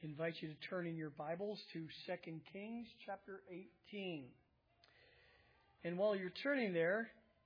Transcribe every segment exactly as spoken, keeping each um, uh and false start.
invite you to turn in your Bibles to Second Kings chapter eighteen. And while you're turning there,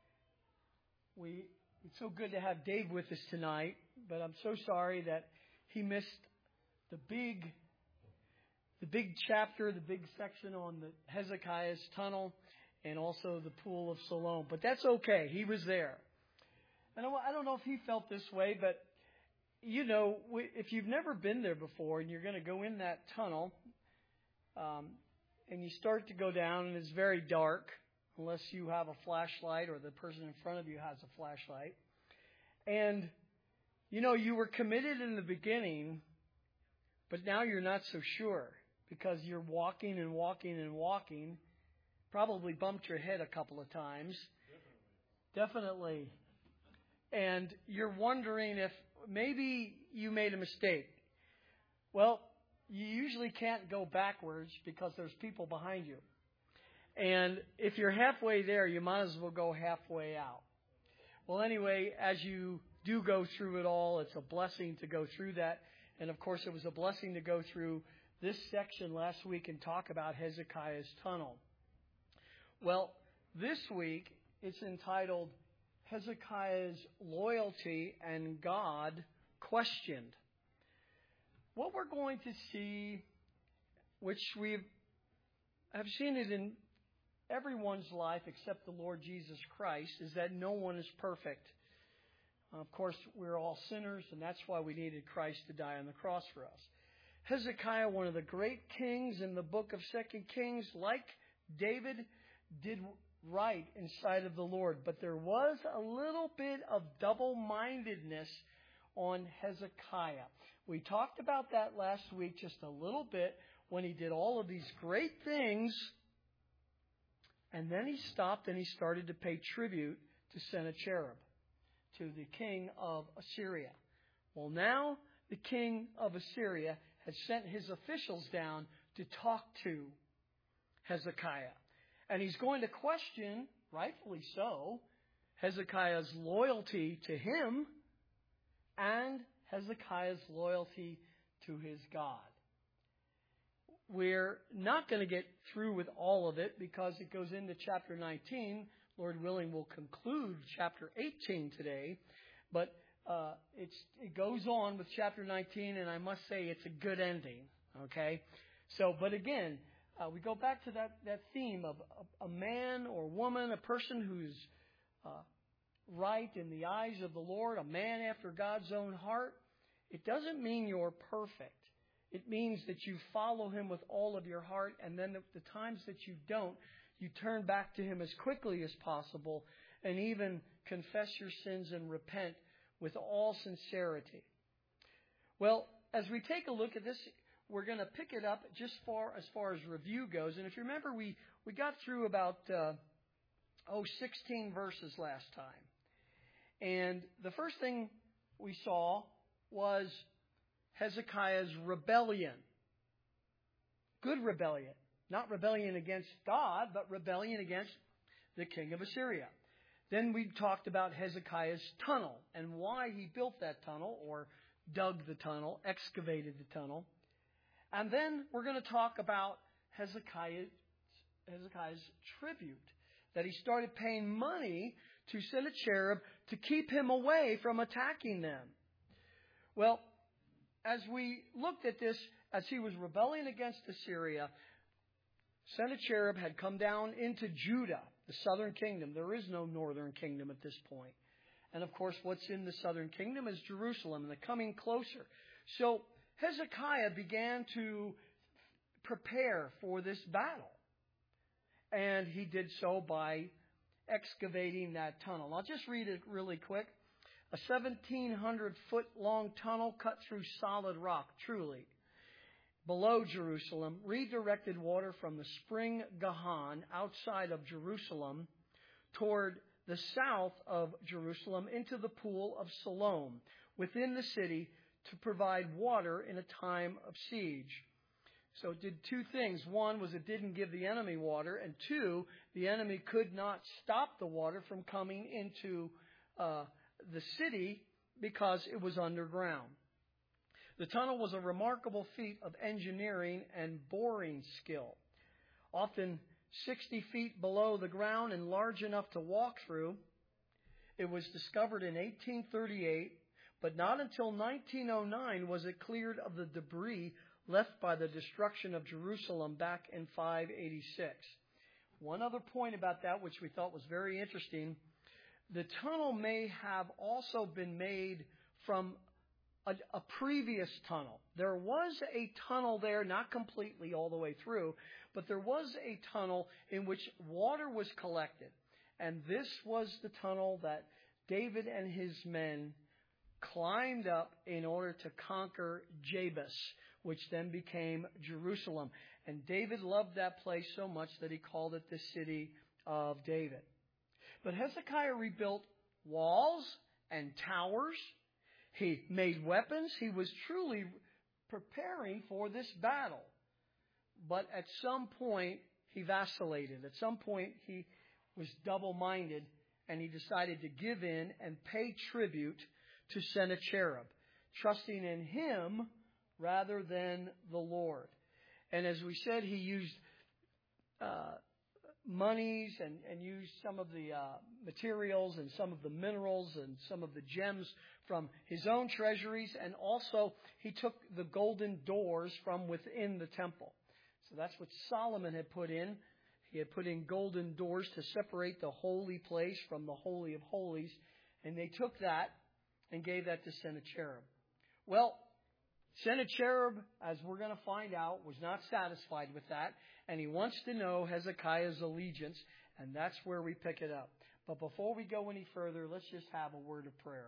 we it's so good to have Dave with us tonight, but I'm so sorry that he missed the big the big chapter, the big section on the Hezekiah's tunnel and also the pool of Siloam. But that's okay. He was there. And I don't know if he felt this way, but you know, if you've never been there before and you're going to go in that tunnel, um, and you start to go down and it's very dark, unless you have a flashlight or the person in front of you has a flashlight. And, you know, you were committed in the beginning, but now you're not so sure because you're walking and walking and walking. Probably bumped your head a couple of times. Definitely. Definitely. And you're wondering if maybe you made a mistake. Well, you usually can't go backwards because there's people behind you. And if you're halfway there, you might as well go halfway out. Well, anyway, as you do go through it all, it's a blessing to go through that. And, of course, it was a blessing to go through this section last week and talk about Hezekiah's tunnel. Well, this week it's entitled Hezekiah's Loyalty and God Questioned. What we're going to see, which we have seen it in everyone's life except the Lord Jesus Christ, is that no one is perfect. Of course, we're all sinners, and that's why we needed Christ to die on the cross for us. Hezekiah, one of the great kings in the book of Second Kings, like David, did right in sight of the Lord. But there was a little bit of double-mindedness on Hezekiah. We talked about that last week just a little bit when he did all of these great things. And then he stopped and he started to pay tribute to Sennacherib, to the king of Assyria. Well, now the king of Assyria has sent his officials down to talk to Hezekiah. And he's going to question, rightfully so, Hezekiah's loyalty to him and Hezekiah's loyalty to his God. We're not going to get through with all of it because it goes into chapter nineteen. Lord willing, we'll conclude chapter eighteen today. But uh, it's, it goes on with chapter nineteen, and I must say it's a good ending. Okay? So, but again, Uh, we go back to that, that theme of a, a man or woman, a person who's uh, right in the eyes of the Lord, a man after God's own heart. It doesn't mean you're perfect. It means that you follow Him with all of your heart, and then the, the times that you don't, you turn back to Him as quickly as possible and even confess your sins and repent with all sincerity. Well, as we take a look at this, we're going to pick it up just far as far as review goes. And if you remember, we, we got through about, uh, oh, sixteen verses last time. And the first thing we saw was Hezekiah's rebellion. Good rebellion. Not rebellion against God, but rebellion against the king of Assyria. Then we talked about Hezekiah's tunnel and why he built that tunnel or dug the tunnel, excavated the tunnel. And then we're going to talk about Hezekiah's, Hezekiah's tribute, that he started paying money to Sennacherib to keep him away from attacking them. Well, as we looked at this, as he was rebelling against Assyria, Sennacherib had come down into Judah, the southern kingdom. There is no northern kingdom at this point. And of course, what's in the southern kingdom is Jerusalem, and they're coming closer. So Hezekiah began to prepare for this battle. And he did so by excavating that tunnel. I'll just read it really quick. A seventeen hundred foot long tunnel cut through solid rock, truly. Below Jerusalem, redirected water from the spring Gahan outside of Jerusalem toward the south of Jerusalem into the pool of Siloam within the city to provide water in a time of siege. So it did two things. One was it didn't give the enemy water, and two, the enemy could not stop the water from coming into uh, the city because it was underground. The tunnel was a remarkable feat of engineering and boring skill. Often sixty feet below the ground and large enough to walk through, it was discovered in eighteen thirty-eight, but not until nineteen oh nine was it cleared of the debris left by the destruction of Jerusalem back in five eighty-six. One other point about that, which we thought was very interesting, the tunnel may have also been made from a, a previous tunnel. There was a tunnel there, not completely all the way through, but there was a tunnel in which water was collected. And this was the tunnel that David and his men climbed up in order to conquer Jabus, which then became Jerusalem. And David loved that place so much that he called it the City of David. But Hezekiah rebuilt walls and towers. He made weapons. He was truly preparing for this battle. But at some point, he vacillated. At some point, he was double-minded, and he decided to give in and pay tribute to Sennacherib, trusting in him rather than the Lord. And as we said, he used uh, monies and, and used some of the uh, materials and some of the minerals and some of the gems from his own treasuries, and also he took the golden doors from within the temple. So that's what Solomon had put in. He had put in golden doors to separate the holy place from the Holy of Holies. And they took that and gave that to Sennacherib. Well, Sennacherib, as we're going to find out, was not satisfied with that. And he wants to know Hezekiah's allegiance. And that's where we pick it up. But before we go any further, let's just have a word of prayer.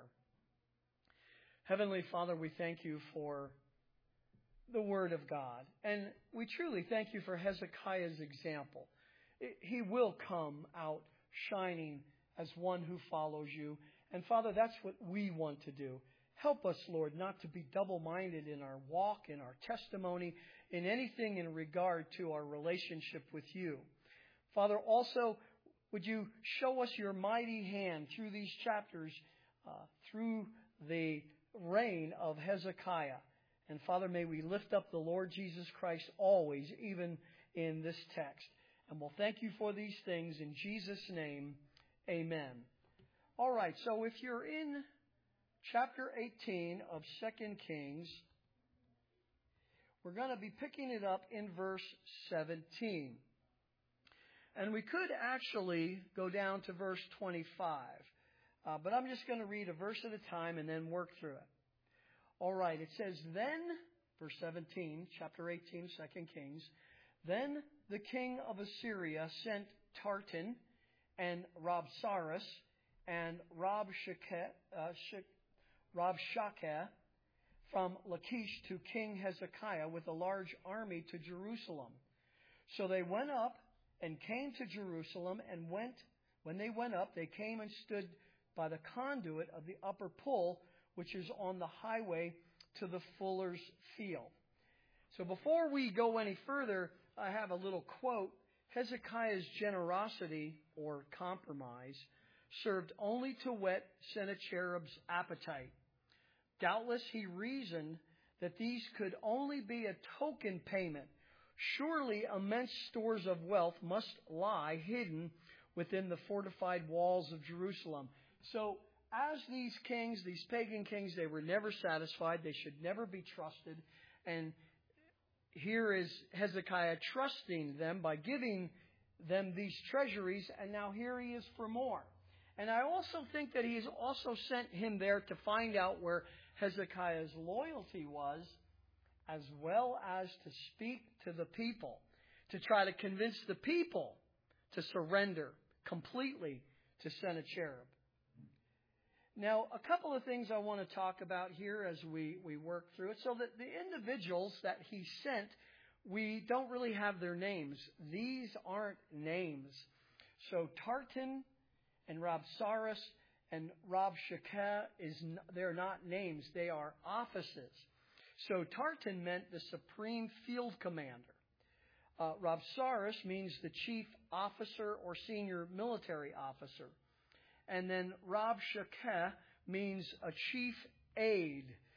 Heavenly Father, we thank you for the Word of God. And we truly thank you for Hezekiah's example. He will come out shining as one who follows you. And Father, that's what we want to do. Help us, Lord, not to be double-minded in our walk, in our testimony, in anything in regard to our relationship with you. Father, also, would you show us your mighty hand through these chapters, uh, through the reign of Hezekiah. And Father, may we lift up the Lord Jesus Christ always, even in this text. And we'll thank you for these things in Jesus' name. Amen. All right, so if you're in chapter eighteen of Second Kings, we're going to be picking it up in verse seventeen. And we could actually go down to verse twenty-five. Uh, but I'm just going to read a verse at a time and then work through it. All right, it says, then, verse seventeen, chapter eighteen, Second Kings, then the king of Assyria sent Tartan and Rabsaris and Rabshakeh, uh, Rabshakeh from Lachish to King Hezekiah with a large army to Jerusalem. So they went up and came to Jerusalem, and went when they went up, they came and stood by the conduit of the upper pool, which is on the highway to the fuller's field. So before we go any further, I have a little quote. Hezekiah's generosity, or compromise, served only to whet Sennacherib's appetite. Doubtless he reasoned that these could only be a token payment. Surely immense stores of wealth must lie hidden within the fortified walls of Jerusalem. So as these kings, these pagan kings, they were never satisfied. They should never be trusted. And here is Hezekiah trusting them by giving them these treasuries. And now here he is for more. And I also think that he has also sent him there to find out where Hezekiah's loyalty was, as well as to speak to the people, to try to convince the people to surrender completely to Sennacherib. Now, a couple of things I want to talk about here as we, we work through it. So that the individuals that he sent, we don't really have their names. These aren't names. So Tartan and Rabsaris and Rabshakeh, is they're not names. They are offices. So Tartan meant the supreme field commander. Uh, Rabsaris means the chief officer or senior military officer. And then Rabshakeh means a chief aide.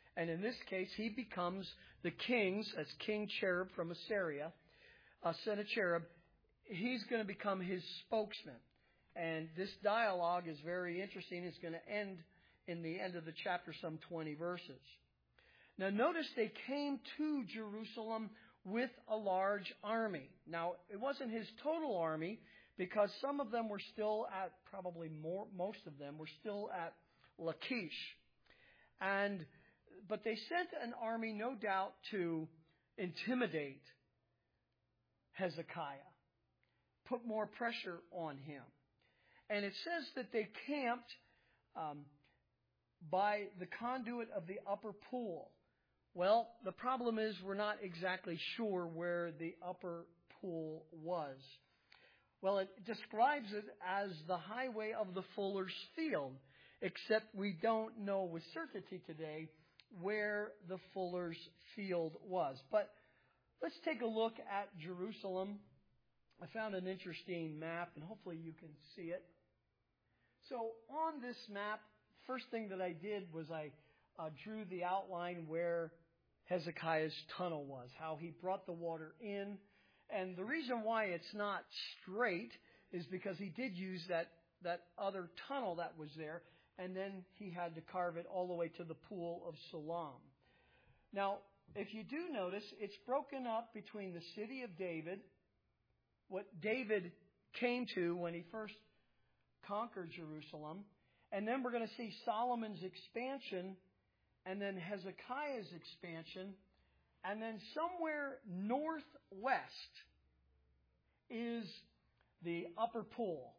And in this case, he becomes the king's, as King Cherub from Assyria, uh, Sennacherib, he's going to become his spokesman. And this dialogue is very interesting. It's going to end in the end of the chapter, some twenty verses. Now notice they came to Jerusalem with a large army. Now, it wasn't his total army, because some of them were still at, probably more, most of them were still at Lachish. And, but they sent an army, no doubt, to intimidate Hezekiah, put more pressure on him. And it says that they camped um, by the conduit of the upper pool. Well, the problem is we're not exactly sure where the upper pool was. Well, it describes it as the highway of the fuller's field, except we don't know with certainty today where the fuller's field was. But let's take a look at Jerusalem. I found an interesting map, and hopefully you can see it. So on this map, first thing that I did was I uh, drew the outline where Hezekiah's tunnel was, how he brought the water in. And the reason why it's not straight is because he did use that, that other tunnel that was there, and then he had to carve it all the way to the pool of Siloam. Now, if you do notice, it's broken up between the city of David, what David came to when he first conquered Jerusalem, and then we're going to see Solomon's expansion, and then Hezekiah's expansion, and then somewhere northwest is the upper pool,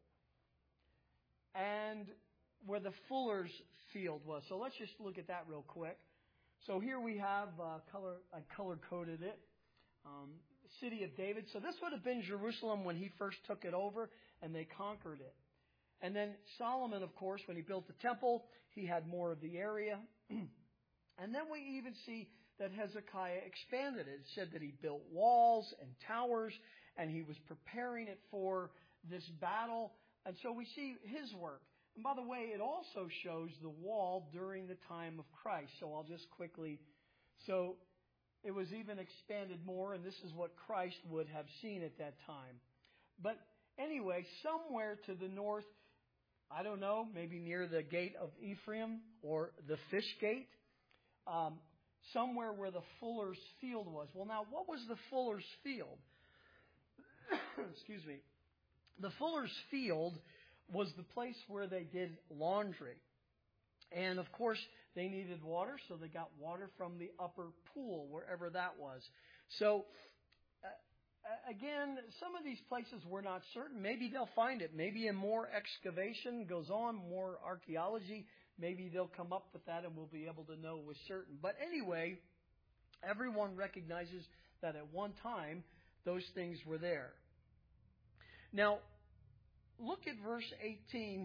and where the fuller's field was. So let's just look at that real quick. So here we have uh, color. I color coded it. Um, city of David. So this would have been Jerusalem when he first took it over, and they conquered it. And then Solomon, of course, when he built the temple, he had more of the area. And then we even see that Hezekiah expanded it. It said that he built walls and towers, and he was preparing it for this battle. And so we see his work. And by the way, it also shows the wall during the time of Christ. So I'll just quickly... So it was even expanded more, and this is what Christ would have seen at that time. But anyway, somewhere to the north, I don't know, maybe near the gate of Ephraim or the fish gate, um, somewhere where the fuller's field was. Well, now, what was the fuller's field? Excuse me. The fuller's field was the place where they did laundry. And, of course, they needed water, so they got water from the upper pool, wherever that was. So, uh, again, some of these places we're not certain. Maybe they'll find it. Maybe in more excavation goes on, more archaeology, maybe they'll come up with that and we'll be able to know with certain. But anyway, everyone recognizes that at one time those things were there. Now, look at verse eighteen.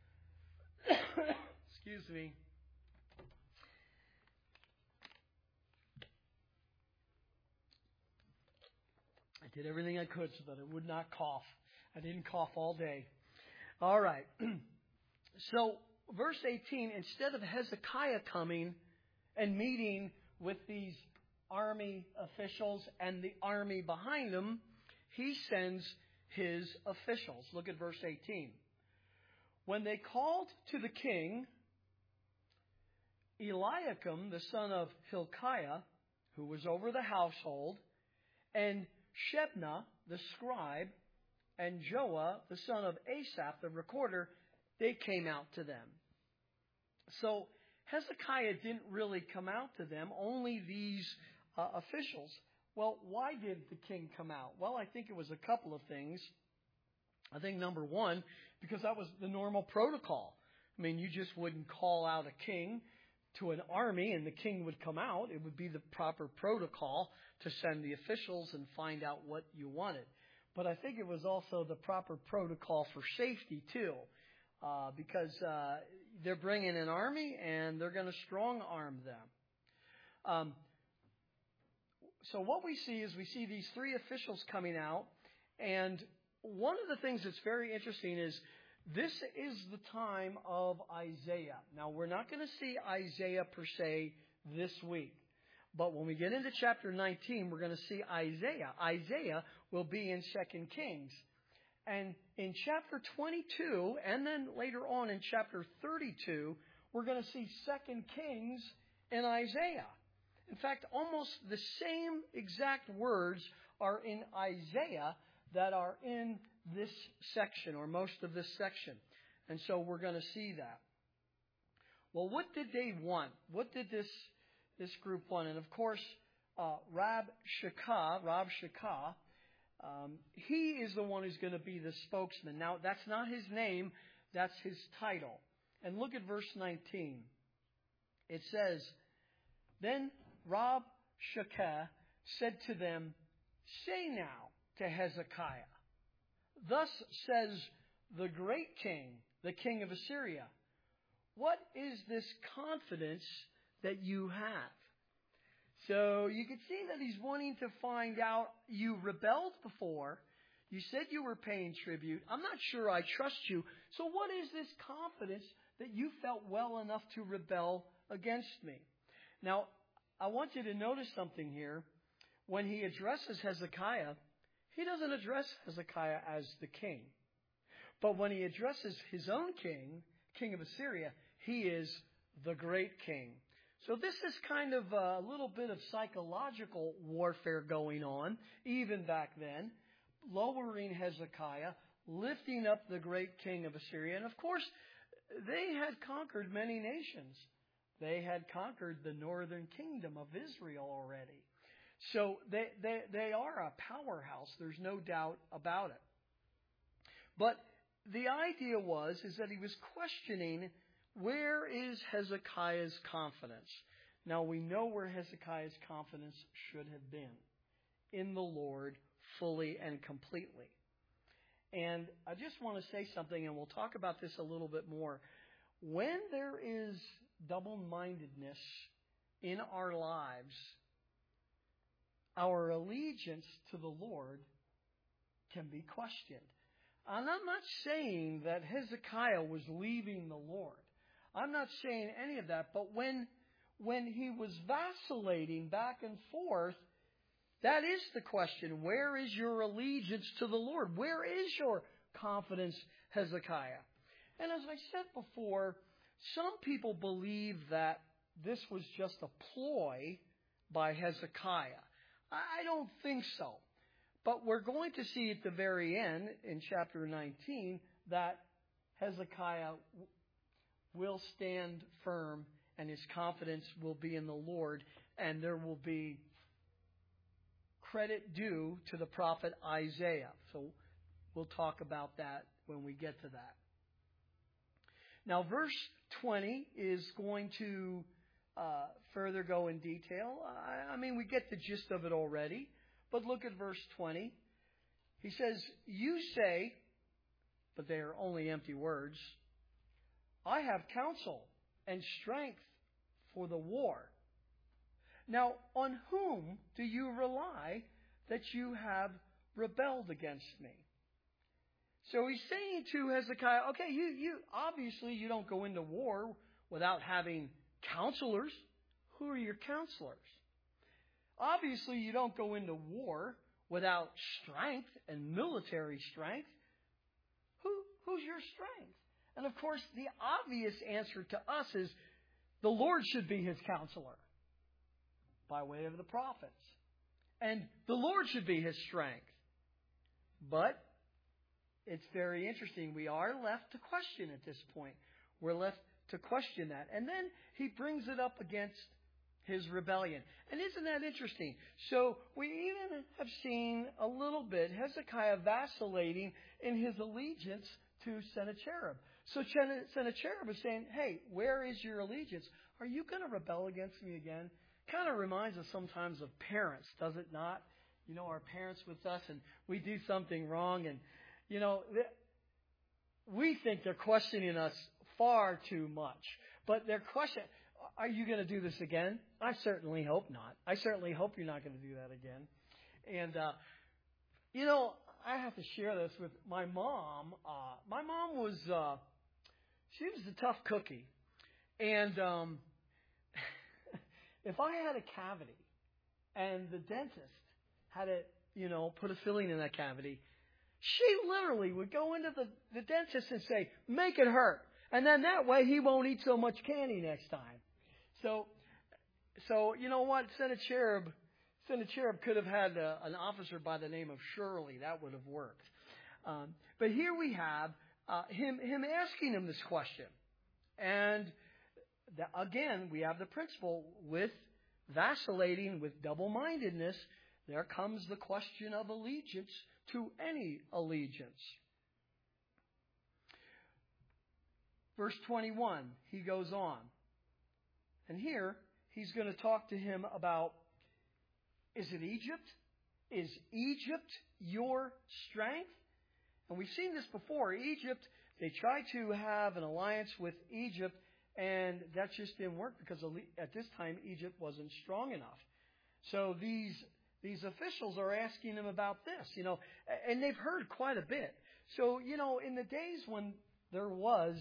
Excuse me. I did everything I could so that I would not cough. I didn't cough all day. All right. So, verse eighteen, instead of Hezekiah coming and meeting with these army officials and the army behind him, he sends his officials. Look at verse eighteen. When they called to the king, Eliakim, the son of Hilkiah, who was over the household, and Shebna, the scribe, and Joah, the son of Asaph, the recorder, they came out to them. So Hezekiah didn't really come out to them, only these uh, officials. Well, why did the king come out? Well, I think it was a couple of things. I think number one, because that was the normal protocol. I mean, you just wouldn't call out a king to an army and the king would come out. It would be the proper protocol to send the officials and find out what you wanted. But I think it was also the proper protocol for safety, too, uh, because uh, they're bringing an army and they're going to strong-arm them. Um, so what we see is we see these three officials coming out, and one of the things that's very interesting is this is the time of Isaiah. Now, we're not going to see Isaiah per se this week. But when we get into chapter nineteen, we're going to see Isaiah. Isaiah will be in Second Kings. And in chapter twenty-two, and then later on in chapter thirty-two, we're going to see Second Kings and Isaiah. In fact, almost the same exact words are in Isaiah that are in this section, or most of this section. And so we're going to see that. Well, what did they want? What did this this group want? And of course, uh, Rab Shakah, Rab Shakah, um, he is the one who's going to be the spokesman. Now, that's not his name, that's his title. And look at verse nineteen. It says, Then Rab Shakah said to them, Say now to Hezekiah, Thus says the great king, the king of Assyria, What is this confidence that you have? So you can see that he's wanting to find out, you rebelled before, you said you were paying tribute, I'm not sure I trust you, so what is this confidence that you felt well enough to rebel against me? Now, I want you to notice something here. When he addresses Hezekiah, he doesn't address Hezekiah as the king. But when he addresses his own king, king of Assyria, he is the great king. So this is kind of a little bit of psychological warfare going on, even back then, lowering Hezekiah, lifting up the great king of Assyria. And of course, they had conquered many nations. They had conquered the northern kingdom of Israel already. So they, they, they are a powerhouse. There's no doubt about it. But the idea was, is that he was questioning, where is Hezekiah's confidence? Now we know where Hezekiah's confidence should have been. In the Lord, fully and completely. And I just want to say something, and we'll talk about this a little bit more. When there is double-mindedness in our lives, our allegiance to the Lord can be questioned. And I'm not saying that Hezekiah was leaving the Lord. I'm not saying any of that. But when, when he was vacillating back and forth, that is the question. Where is your allegiance to the Lord? Where is your confidence, Hezekiah? And as I said before, some people believe that this was just a ploy by Hezekiah. I don't think so. But we're going to see at the very end, in chapter nineteen, that Hezekiah will stand firm and his confidence will be in the Lord, and there will be credit due to the prophet Isaiah. So we'll talk about that when we get to that. Now, verse twenty is going to uh, further go in detail. I, I mean, we get the gist of it already. But look at verse twenty. He says, You say, but they are only empty words, I have counsel and strength for the war. Now, on whom do you rely that you have rebelled against me? So he's saying to Hezekiah, okay, you, you obviously you don't go into war without having counselors. Who are your counselors? Obviously, you don't go into war without strength and military strength. Who, who's your strength? And of course, the obvious answer to us is the Lord should be his counselor by way of the prophets. And the Lord should be his strength. But it's very interesting. We are left to question at this point. We're left to question that. And then he brings it up against his rebellion. And isn't that interesting? So we even have seen a little bit Hezekiah vacillating in his allegiance to Sennacherib. So Sennacherib is saying, hey, where is your allegiance? Are you going to rebel against me again? Kind of reminds us sometimes of parents, does it not? You know, our parents with us and we do something wrong and, you know, we think they're questioning us far too much. But they're questioning, are you going to do this again? I certainly hope not. I certainly hope you're not going to do that again. And, uh, you know, I have to share this with my mom. Uh, my mom was, uh, she was a tough cookie. And, um, If I had a cavity and the dentist had to, you know, put a filling in that cavity, she literally would go into the, the dentist and say, make it hurt. And then that way he won't eat so much candy next time. So, so you know what? Sennacherib, Sennacherib could have had a, an officer by the name of Shirley. That would have worked. Um, but here we have uh, him, him asking him this question. And the, again, we have the principle with vacillating, with double-mindedness, there comes the question of allegiance to any allegiance. Verse twenty-one, he goes on. And here, he's going to talk to him about, is it Egypt? Is Egypt your strength? And we've seen this before. Egypt, they tried to have an alliance with Egypt, and that just didn't work because at this time, Egypt wasn't strong enough. So these These officials are asking him about this, you know, and they've heard quite a bit. So, you know, in the days when there was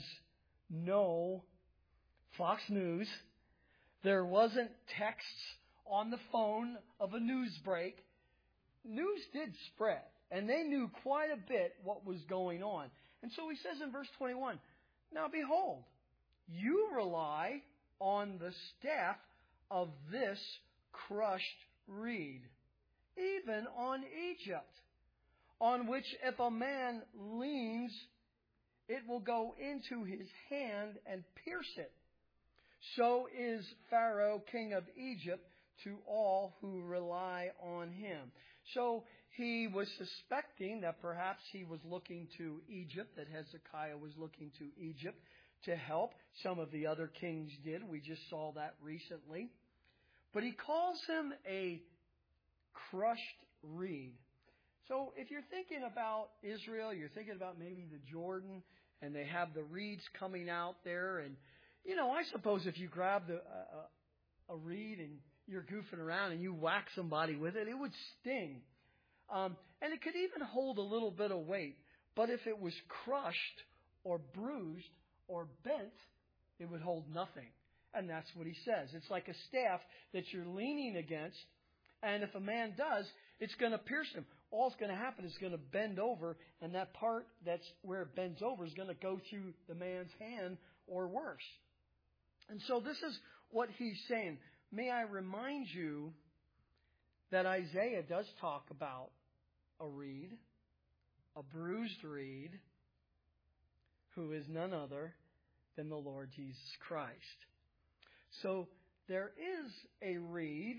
no Fox News, there wasn't texts on the phone of a news break, news did spread, and they knew quite a bit what was going on. And so he says in verse twenty-one, now behold, you rely on the staff of this crushed reed, even on Egypt, on which if a man leans, it will go into his hand and pierce it. So is Pharaoh, king of Egypt, to all who rely on him. So he was suspecting that perhaps he was looking to Egypt, that Hezekiah was looking to Egypt to help. Some of the other kings did. We just saw that recently. But he calls him a crushed reed. So if you're thinking about Israel, you're thinking about maybe the Jordan, and they have the reeds coming out there. And, you know, I suppose if you grabbed a, a, a reed and you're goofing around and you whack somebody with it, it would sting. Um, and it could even hold a little bit of weight. But if it was crushed or bruised or bent, it would hold nothing. And that's what he says. It's like a staff that you're leaning against. And if a man does, it's going to pierce him. All that's going to happen is going to bend over, and that part that's where it bends over is going to go through the man's hand or worse. And so this is what he's saying. May I remind you that Isaiah does talk about a reed, a bruised reed, who is none other than the Lord Jesus Christ. So there is a reed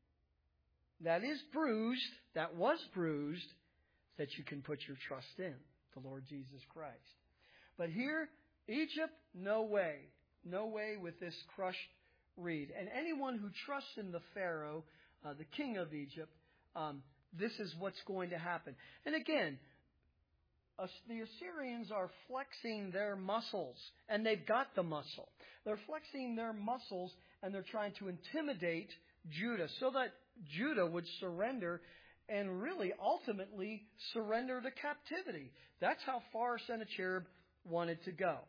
that is bruised, that was bruised, that you can put your trust in, the Lord Jesus Christ. But here, Egypt, no way. No way with this crushed reed. And anyone who trusts in the Pharaoh, uh, the king of Egypt, um, this is what's going to happen. And again, uh, the Assyrians are flexing their muscles, and they've got the muscle. They're flexing their muscles, and they're trying to intimidate Judah so that Judah would surrender and really ultimately surrender to captivity. That's how far Sennacherib wanted to go.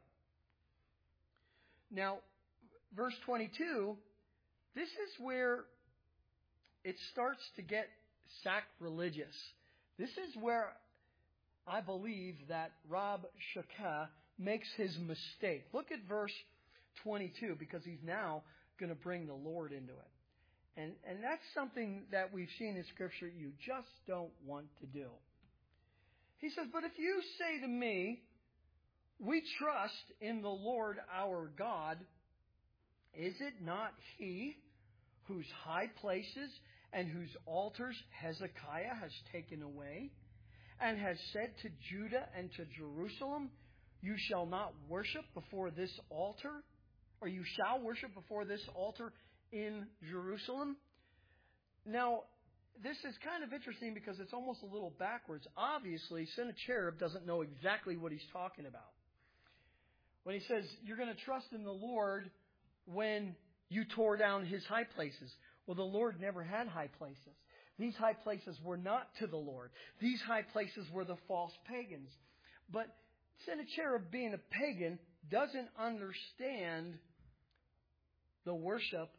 Now, verse twenty-two, this is where it starts to get sacrilegious. This is where I believe that Rabshakeh makes his mistake. Look at verse twenty-two, because he's now going to bring the Lord into it. And, and that's something that we've seen in Scripture you just don't want to do. He says, but if you say to me, we trust in the Lord our God, is it not He whose high places and whose altars Hezekiah has taken away, and has said to Judah and to Jerusalem, you shall not worship before this altar, or you shall worship before this altar in Jerusalem? Now, this is kind of interesting because it's almost a little backwards. Obviously, Sennacherib doesn't know exactly what he's talking about. When he says, you're going to trust in the Lord when you tore down His high places. Well, the Lord never had high places. These high places were not to the Lord. These high places were the false pagans. But Sennacherib, being a pagan, doesn't understand the worship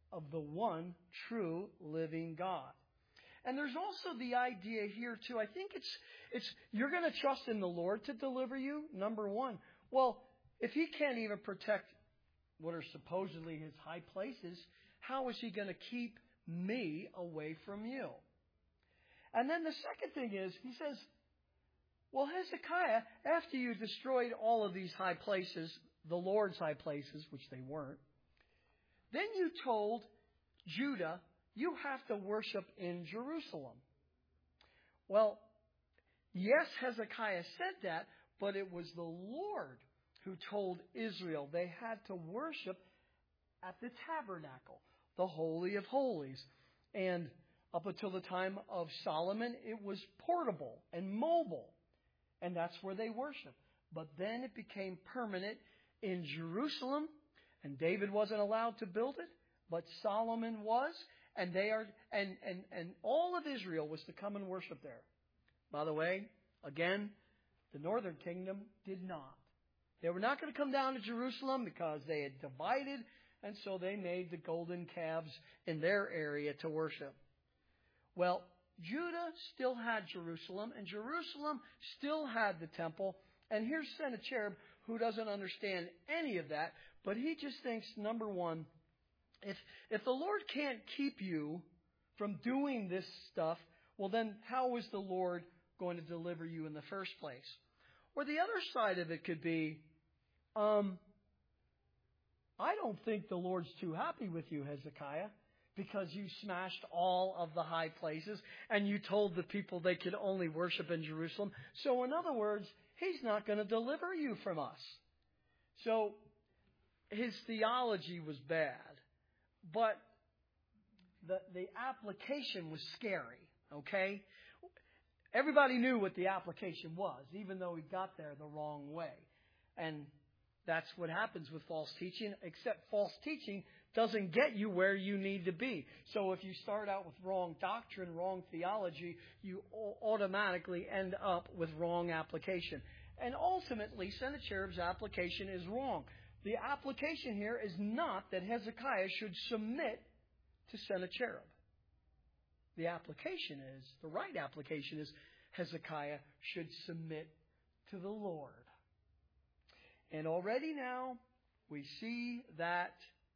of the one true living God. And there's also the idea here too. I think it's it's you're going to trust in the Lord to deliver you, number one. Well, if He can't even protect what are supposedly His high places, how is He going to keep me away from you? And then the second thing is, He says, well, Hezekiah, after you destroyed all of these high places, the Lord's high places, which they weren't, then you told Judah, you have to worship in Jerusalem. Well, yes, Hezekiah said that, but it was the Lord who told Israel they had to worship at the tabernacle, the Holy of Holies. And up until the time of Solomon, it was portable and mobile. And that's where they worshiped. But then it became permanent in Jerusalem. And David wasn't allowed to build it, but Solomon was. And they are, and, and, and all of Israel was to come and worship there. By the way, again, the northern kingdom did not. They were not going to come down to Jerusalem because they had divided, and so they made the golden calves in their area to worship. Well, Judah still had Jerusalem, and Jerusalem still had the temple. And here's Sennacherib, who doesn't understand any of that, but he just thinks, number one, if if the Lord can't keep you from doing this stuff, well then how is the Lord going to deliver you in the first place? Or the other side of it could be, um, I don't think the Lord's too happy with you, Hezekiah, because you smashed all of the high places and you told the people they could only worship in Jerusalem. So in other words, He's not going to deliver you from us. So his theology was bad, but the the application was scary, okay? Everybody knew what the application was, even though he got there the wrong way. And that's what happens with false teaching, except false teaching doesn't get you where you need to be. So if you start out with wrong doctrine, wrong theology, you automatically end up with wrong application. And ultimately, Sennacherib's application is wrong. The application here is not that Hezekiah should submit to Sennacherib. The application is, the right application is, Hezekiah should submit to the Lord. And already now, we see that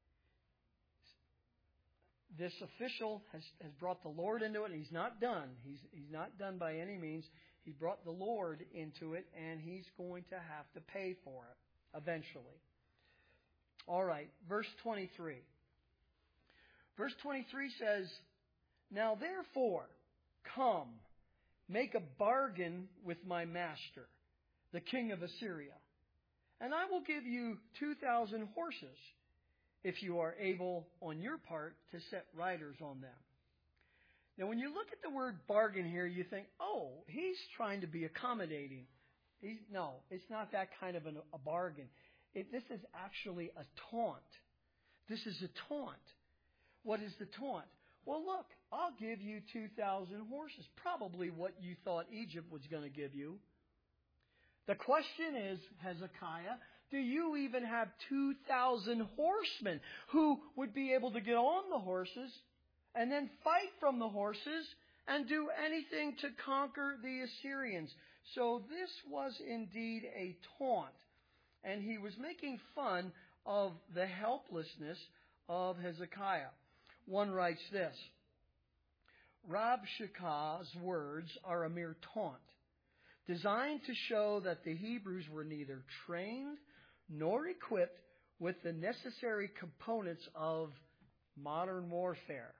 this official has, has brought the Lord into it. He's not done. He's, he's not done by any means. He brought the Lord into it, and he's going to have to pay for it eventually. All right, verse twenty-three. Verse twenty-three says, "Now therefore, come, make a bargain with my master, the king of Assyria, and I will give you two thousand horses, if you are able on your part to set riders on them." Now, when you look at the word bargain here, you think, oh, he's trying to be accommodating. He's, no, it's not that kind of an, a bargain. It, this is actually a taunt. This is a taunt. What is the taunt? Well, look, I'll give you two thousand horses, probably what you thought Egypt was going to give you. The question is, Hezekiah, do you even have two thousand horsemen who would be able to get on the horses and then fight from the horses and do anything to conquer the Assyrians? So this was indeed a taunt. And he was making fun of the helplessness of Hezekiah. One writes this, "Rabshakeh's words are a mere taunt, designed to show that the Hebrews were neither trained nor equipped with the necessary components of modern warfare,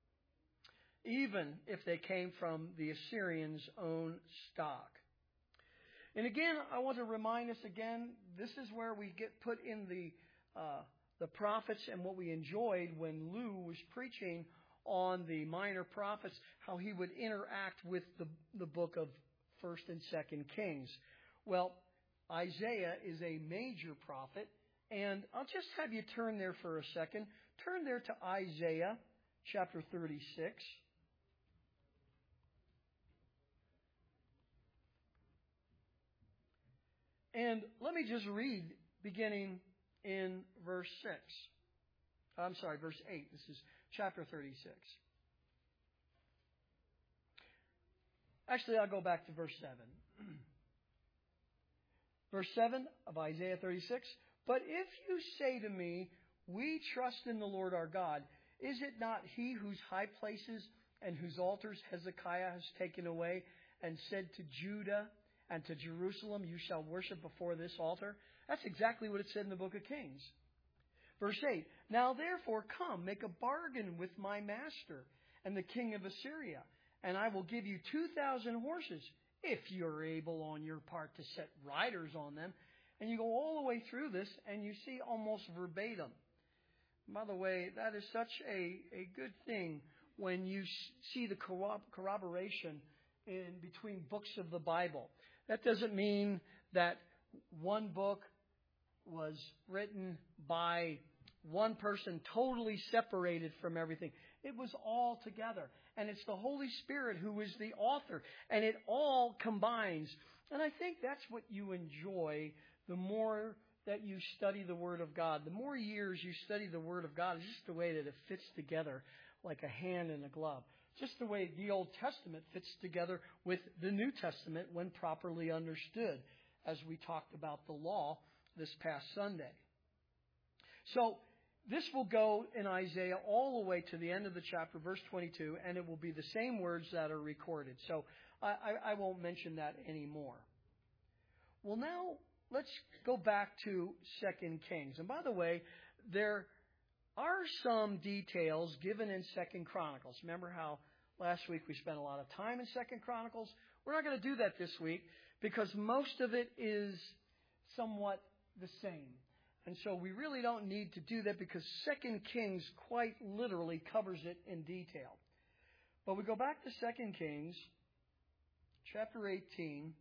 even if they came from the Assyrians' own stock." And again, I want to remind us again, this is where we get put in the uh, the prophets and what we enjoyed when Lou was preaching on the minor prophets, how he would interact with the, the book of First and Second Kings. Well, Isaiah is a major prophet, and I'll just have you turn there for a second. Turn there to Isaiah chapter thirty-six. And let me just read beginning in verse six. I'm sorry, verse eight. This is chapter thirty-six. Actually, I'll go back to verse seven. Verse seven of Isaiah thirty-six. But if you say to me, we trust in the Lord our God, is it not he whose high places and whose altars Hezekiah has taken away and said to Judah and to Jerusalem, you shall worship before this altar? That's exactly what it said in the book of Kings. Verse eight, now therefore come, make a bargain with my master and the king of Assyria, and I will give you two thousand horses, if you're able on your part to set riders on them. And you go all the way through this, and you see almost verbatim. By the way, that is such a, a good thing when you see the corroboration in between books of the Bible. That doesn't mean that one book was written by one person totally separated from everything. It was all together. And it's the Holy Spirit who is the author. And it all combines. And I think that's what you enjoy the more that you study the Word of God. The more years you study the Word of God, it's just the way that it fits together like a hand in a glove. Just the way the Old Testament fits together with the New Testament when properly understood, as we talked about the law this past Sunday. So this will go in Isaiah all the way to the end of the chapter, verse twenty-two, and it will be the same words that are recorded. So I, I, I won't mention that anymore. Well, now let's go back to Second Kings. And by the way, there are some details given in Second Chronicles. Remember how last week we spent a lot of time in Second Chronicles? We're not going to do that this week because most of it is somewhat the same. And so we really don't need to do that because Second Kings quite literally covers it in detail. But we go back to Second Kings, chapter eighteen.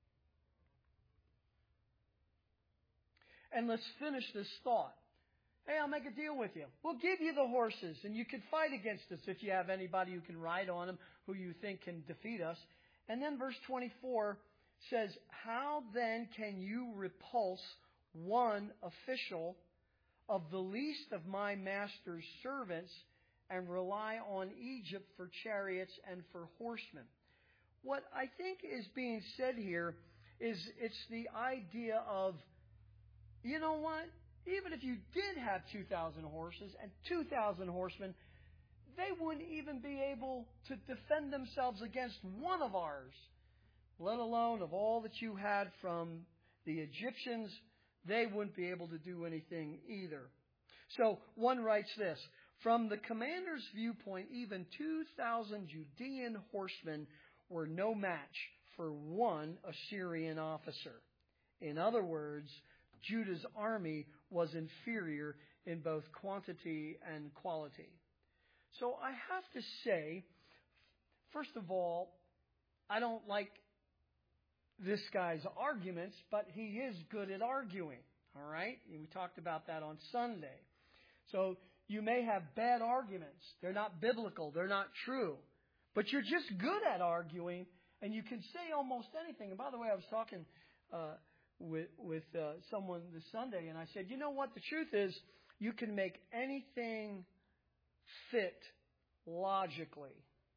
And let's finish this thought. Hey, I'll make a deal with you. We'll give you the horses, and you can fight against us if you have anybody who can ride on them, who you think can defeat us. And then verse twenty-four says, how then can you repulse one official of the least of my master's servants and rely on Egypt for chariots and for horsemen? What I think is being said here is it's the idea of, you know what? Even if you did have two thousand horses and two thousand horsemen, they wouldn't even be able to defend themselves against one of ours, let alone of all that you had from the Egyptians. They wouldn't be able to do anything either. So one writes this, from the commander's viewpoint, even two thousand Judean horsemen were no match for one Assyrian officer. In other words, Judah's army was inferior in both quantity and quality. So I have to say, first of all, I don't like this guy's arguments, but he is good at arguing. All right? And we talked about that on Sunday. So you may have bad arguments. They're not biblical. They're not true. But you're just good at arguing, and you can say almost anything. And by the way, I was talking uh, with, with uh, someone this Sunday, and I said, you know what? The truth is, you can make anything fit logically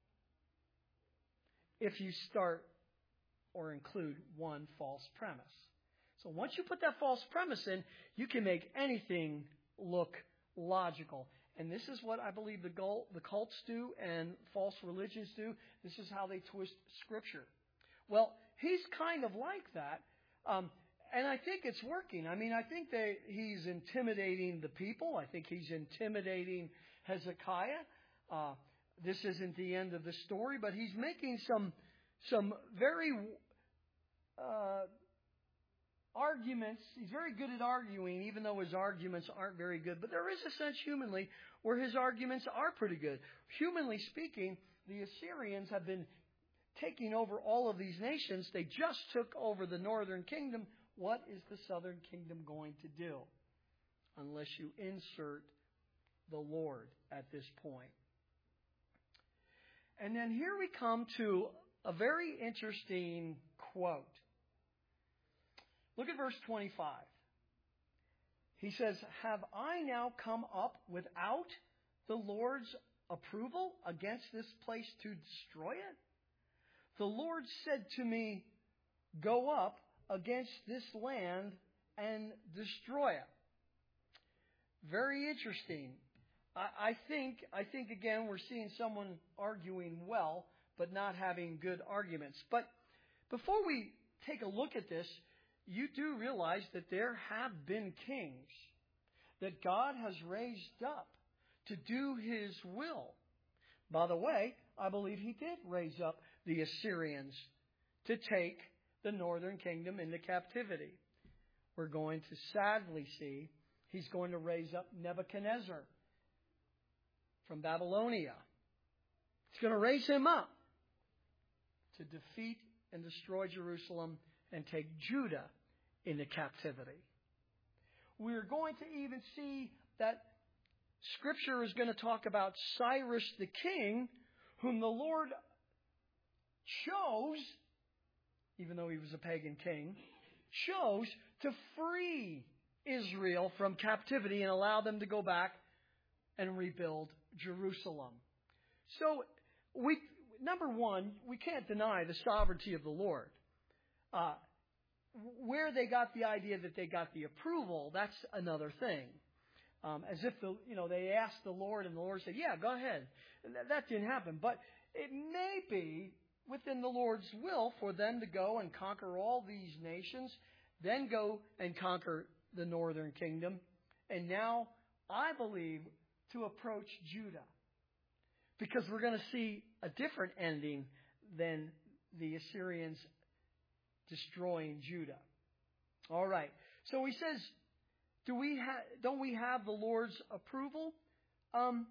if you start or include one false premise. So once you put that false premise in, you can make anything look logical. And this is what I believe the cults do and false religions do. This is how they twist Scripture. Well, he's kind of like that. Um, and I think it's working. I mean, I think they, he's intimidating the people. I think he's intimidating Hezekiah. Uh, this isn't the end of the story, but he's making some some very uh, arguments. He's very good at arguing, even though his arguments aren't very good. But there is a sense humanly where his arguments are pretty good. Humanly speaking, the Assyrians have been taking over all of these nations. They just took over the northern kingdom. What is the southern kingdom going to do? Unless you insert the Lord at this point. And then here we come to a very interesting quote. Look at verse twenty-five. He says, have I now come up without the Lord's approval against this place to destroy it? The Lord said to me, go up against this land and destroy it. Very interesting. I, I think, I think again, we're seeing someone arguing well, but not having good arguments. But before we take a look at this, you do realize that there have been kings that God has raised up to do His will. By the way, I believe He did raise up the Assyrians to take the northern kingdom into captivity. We're going to sadly see He's going to raise up Nebuchadnezzar from Babylonia. He's going to raise him up to defeat and destroy Jerusalem and take Judah into captivity. We're going to even see that Scripture is going to talk about Cyrus the king, whom the Lord chose, even though he was a pagan king, chose to free Israel from captivity and allow them to go back and rebuild Jerusalem. So, we number one, we can't deny the sovereignty of the Lord. Uh, where they got the idea that they got the approval, that's another thing. Um, as if the you know they asked the Lord and the Lord said, "Yeah, go ahead." And that, that didn't happen, but it may be within the Lord's will for them to go and conquer all these nations, then go and conquer the northern kingdom, and now I believe to approach Judah, because we're going to see a different ending than the Assyrians destroying Judah. All right. So he says, "Do we ha- don't we have the Lord's approval?" Um,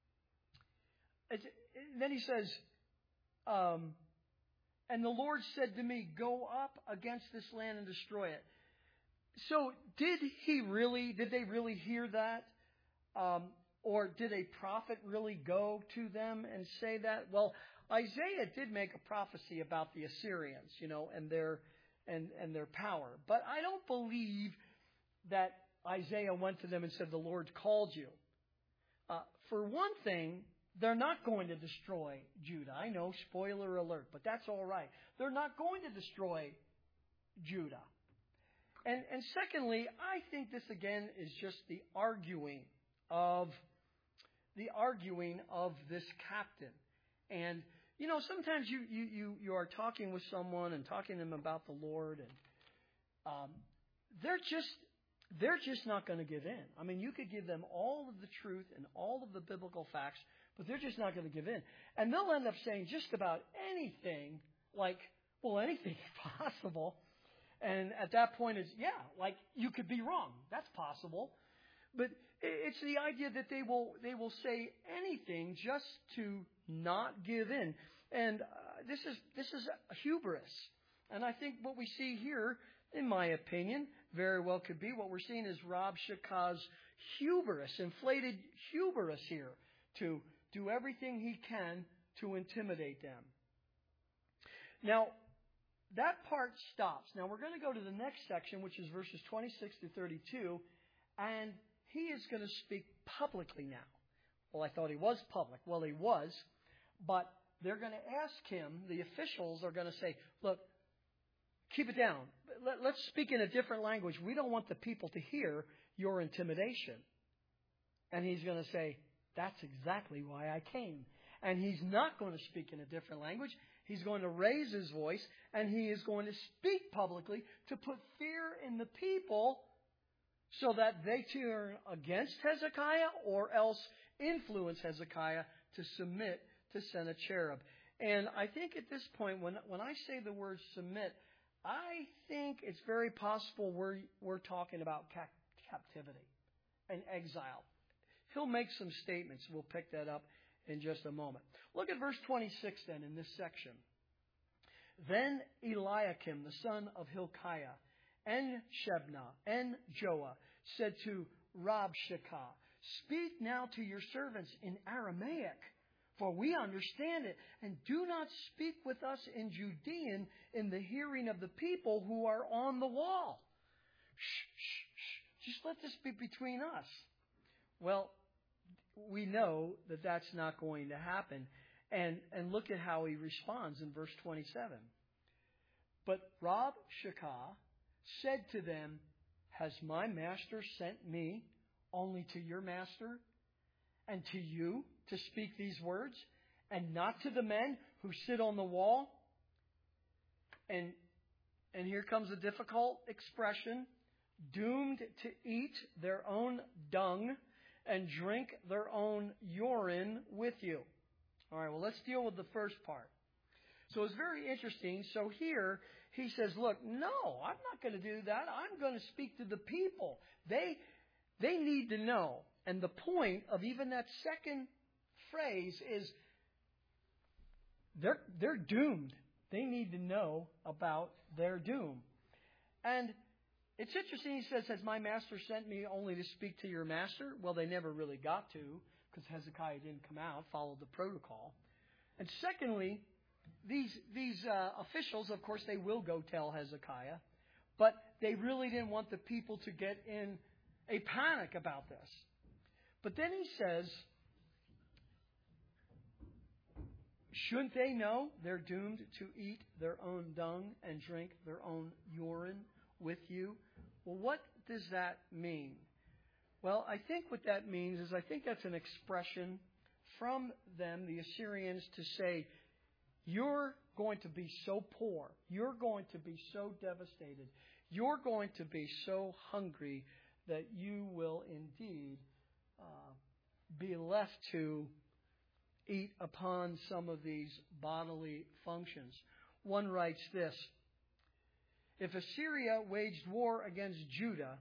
then he says, um, "And the Lord said to me, go up against this land and destroy it." So did he really? Did they really hear that? Um, or did a prophet really go to them and say that? Well, Isaiah did make a prophecy about the Assyrians, you know, and their and and their power. But I don't believe that Isaiah went to them and said, "The Lord called you." Uh, for one thing, they're not going to destroy Judah. I know, spoiler alert, but that's all right. They're not going to destroy Judah. And and secondly, I think this again is just the arguing of the arguing of this captain. And you know, sometimes you you you, you are talking with someone and talking to them about the Lord, and um, they're just they're just not going to give in. I mean, you could give them all of the truth and all of the biblical facts, but they're just not going to give in. And they'll end up saying just about anything, like, well, anything is possible. And at that point, it's, yeah, like, you could be wrong. That's possible. But it's the idea that they will they will say anything just to not give in. And uh, this is this is a hubris. And I think what we see here, in my opinion, very well could be what we're seeing is Rabshakeh's hubris, inflated hubris here, to do everything he can to intimidate them. Now, that part stops. Now, we're going to go to the next section, which is verses twenty-six to thirty-two, and he is going to speak publicly now. Well, I thought he was public. Well, he was, but they're going to ask him, the officials are going to say, look, keep it down. Let, let's speak in a different language. We don't want the people to hear your intimidation. And he's going to say, that's exactly why I came. And he's not going to speak in a different language. He's going to raise his voice, and he is going to speak publicly to put fear in the people so that they turn against Hezekiah or else influence Hezekiah to submit to Sennacherib. And I think at this point, when when I say the word submit, I think it's very possible we're, we're talking about cap- captivity and exile. He'll make some statements. We'll pick that up in just a moment. Look at verse twenty-six then in this section. Then Eliakim, the son of Hilkiah, and Shebna, and Joah, said to Rabshakeh, speak now to your servants in Aramaic, for we understand it, and do not speak with us in Judean in the hearing of the people who are on the wall. Shh, shh, shh. Just let this be between us. Well, we know that that's not going to happen. And, and look at how he responds in verse twenty-seven. But Rabshakeh said to them, has my master sent me only to your master and to you to speak these words, and not to the men who sit on the wall? And, and here comes a difficult expression, doomed to eat their own dung and drink their own urine with you. All right, well, let's deal with the first part. So it's very interesting. So here he says, look, no, I'm not going to do that. I'm going to speak to the people. They, they need to know. And the point of even that second phrase is they're, they're doomed. They need to know about their doom. And it's interesting, he says, has my master sent me only to speak to your master? Well, they never really got to, because Hezekiah didn't come out, followed the protocol. And secondly, these these uh, officials, of course, they will go tell Hezekiah, but they really didn't want the people to get in a panic about this. But then he says, shouldn't they know they're doomed to eat their own dung and drink their own urine with you? Well, what does that mean? Well, I think what that means is I think that's an expression from them, the Assyrians, to say, you're going to be so poor. You're going to be so devastated. You're going to be so hungry that you will indeed uh, be left to eat upon some of these bodily functions. One writes this, if Assyria waged war against Judah,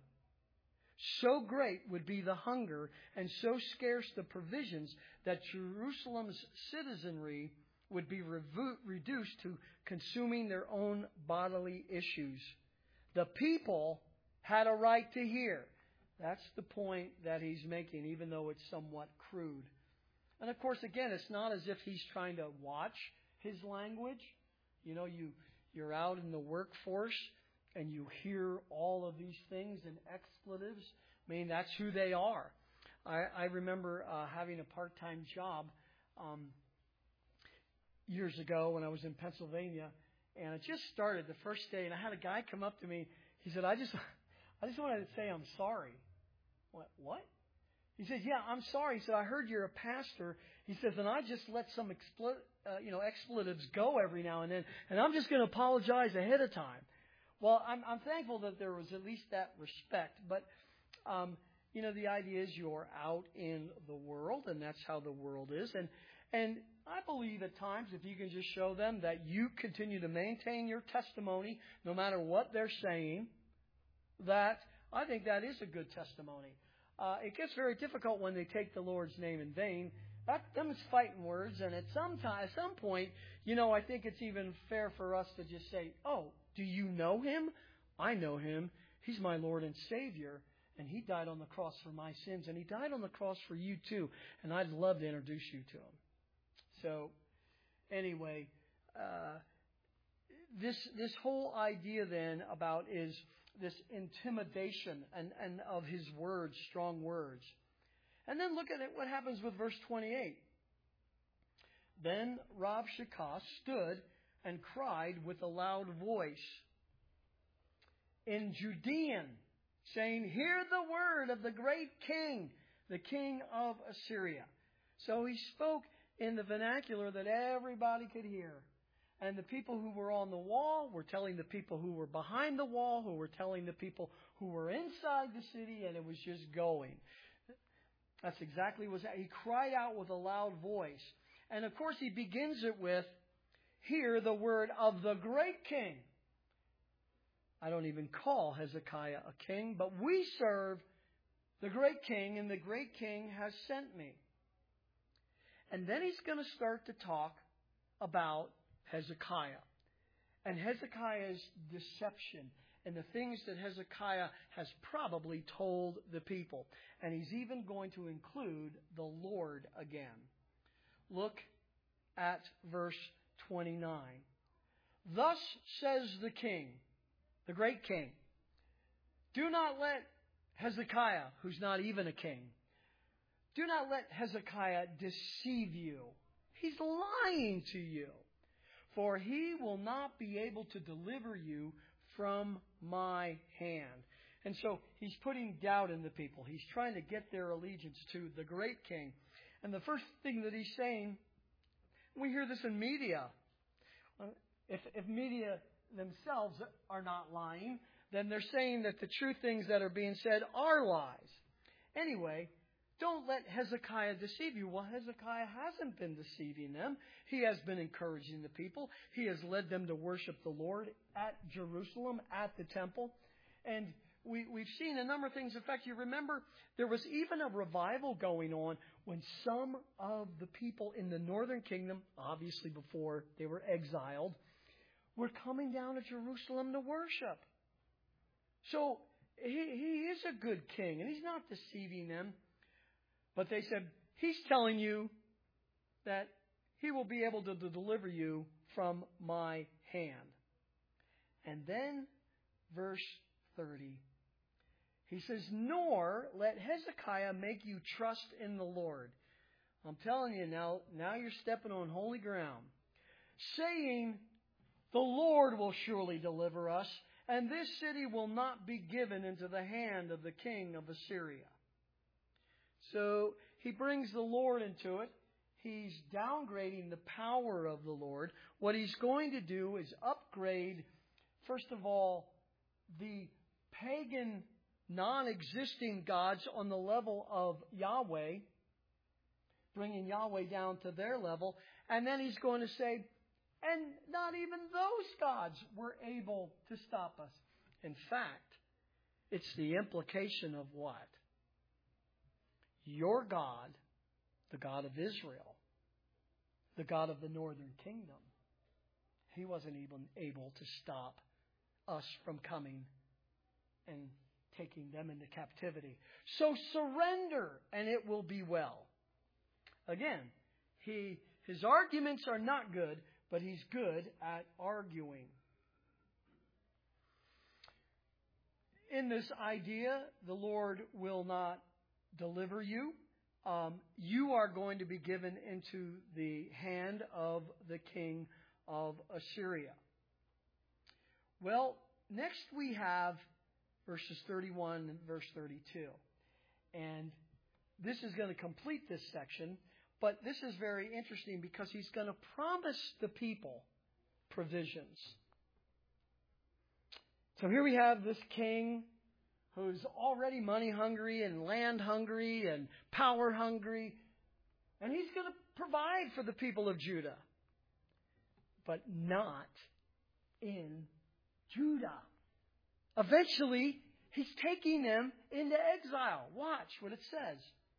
so great would be the hunger and so scarce the provisions that Jerusalem's citizenry would be revo- reduced to consuming their own bodily issues. The people had a right to hear. That's the point that he's making, even though it's somewhat crude. And of course, again, it's not as if he's trying to watch his language. You know, you, you're out in the workforce and you hear all of these things and expletives. I mean, that's who they are. I, I remember uh, having a part-time job um, years ago when I was in Pennsylvania, and it just started the first day, and I had a guy come up to me. He said, I just I just wanted to say I'm sorry. What? What? He said, yeah, I'm sorry. He said, I heard you're a pastor. He says, and I just let some expl- uh, you know, expletives go every now and then, and I'm just going to apologize ahead of time. Well, I'm, I'm thankful that there was at least that respect. But, um, you know, the idea is you're out in the world, and that's how the world is. And and I believe at times if you can just show them that you continue to maintain your testimony no matter what they're saying, that I think that is a good testimony. Uh, it gets very difficult when they take the Lord's name in vain. That them's fighting words, and at some time, at some point, you know, I think it's even fair for us to just say, "Oh, do you know him? I know him. He's my Lord and Savior, and he died on the cross for my sins, and he died on the cross for you too. And I'd love to introduce you to him." So, anyway, uh, this this whole idea then about is this intimidation and, and of his words, strong words. And then look at it, what happens with verse twenty-eight. Then Rabshakeh stood and cried with a loud voice in Judean, saying, "Hear the word of the great king, the king of Assyria." So he spoke in the vernacular that everybody could hear. And the people who were on the wall were telling the people who were behind the wall, who were telling the people who were inside the city, and it was just going. That's exactly what he cried out with a loud voice. And of course he begins it with, "Hear the word of the great king." I don't even call Hezekiah a king, but we serve the great king, and the great king has sent me. And then he's going to start to talk about Hezekiah and Hezekiah's deception and the things that Hezekiah has probably told the people. And he's even going to include the Lord again. Look at verse twenty-nine. "Thus says the king," the great king, "do not let Hezekiah, who's not even a king. Do not let Hezekiah deceive you. He's lying to you. For he will not be able to deliver you from my hand. And so he's putting doubt in the people. He's trying to get their allegiance to the great king. And the first thing that he's saying, we hear this in media. If, if media themselves are not lying, then they're saying that the true things that are being said are lies. Anyway, don't let Hezekiah deceive you. Well, Hezekiah hasn't been deceiving them. He has been encouraging the people. He has led them to worship the Lord at Jerusalem, at the temple. And we, we've seen a number of things. In fact, you remember there was even a revival going on when some of the people in the northern kingdom, obviously before they were exiled, were coming down to Jerusalem to worship. So he, he is a good king, and he's not deceiving them. But they said, he's telling you that he will be able to, to deliver you from my hand. And then, verse thirty, he says, nor let Hezekiah make you trust in the Lord. I'm telling you now, now you're stepping on holy ground. Saying, the Lord will surely deliver us, and this city will not be given into the hand of the king of Assyria. So he brings the Lord into it. He's downgrading the power of the Lord. What he's going to do is upgrade, first of all, the pagan, non-existing gods on the level of Yahweh, bringing Yahweh down to their level. And then he's going to say, and not even those gods were able to stop us. In fact, it's the implication of what? Your God, the God of Israel, the God of the northern kingdom, he wasn't even able to stop us from coming and taking them into captivity. So surrender and it will be well. Again, he his arguments are not good, but he's good at arguing. In this idea, the Lord will not deliver you. Um, you are going to be given into the hand of the king of Assyria. Well, next we have verses thirty-one and verse thirty-two. And this is going to complete this section. But this is very interesting because he's going to promise the people provisions. So here we have this king who's already money hungry and land hungry and power hungry. And he's going to provide for the people of Judah. But not in Judah. Eventually, he's taking them into exile. Watch what it says.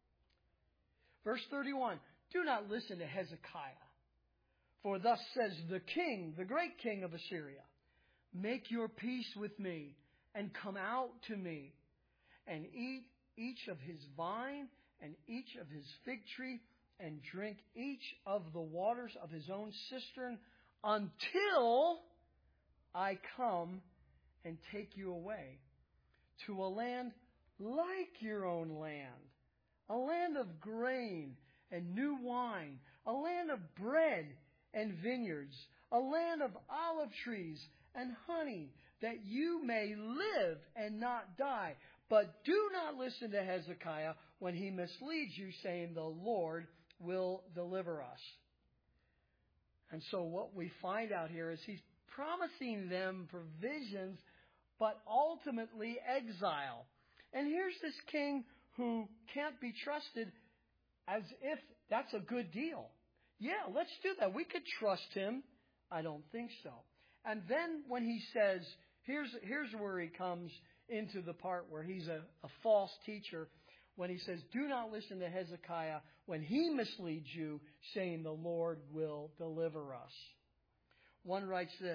Verse thirty-one. Do not listen to Hezekiah. For thus says the king, the great king of Assyria, make your peace with me and come out to me and eat each of his vine and each of his fig tree and drink each of the waters of his own cistern until I come and take you away to a land like your own land, a land of grain and new wine, a land of bread and vineyards, a land of olive trees and honey, that you may live and not die. But do not listen to Hezekiah when he misleads you, saying, the Lord will deliver us. And so what we find out here is he's promising them provisions, but ultimately exile. And here's this king who can't be trusted, as if that's a good deal. Yeah, let's do that. We could trust him. I don't think so. And then when he says, here's, here's where he comes into the part where he's a, a false teacher. When he says, do not listen to Hezekiah when he misleads you, saying the Lord will deliver us. One writes this: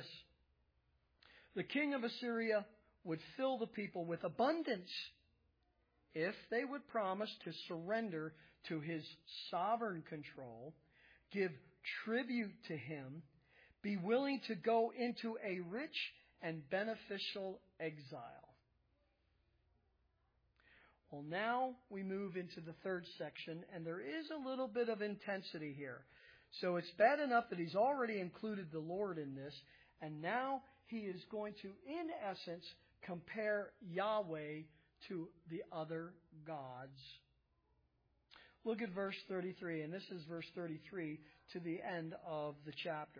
the king of Assyria would fill the people with abundance if they would promise to surrender to his sovereign control, give tribute to him, be willing to go into a rich and beneficial exile. Well, now we move into the third section, and there is a little bit of intensity here. So it's bad enough that he's already included the Lord in this, and now he is going to, in essence, compare Yahweh to the other gods. Look at verse thirty-three, and this is verse thirty-three to the end of the chapter.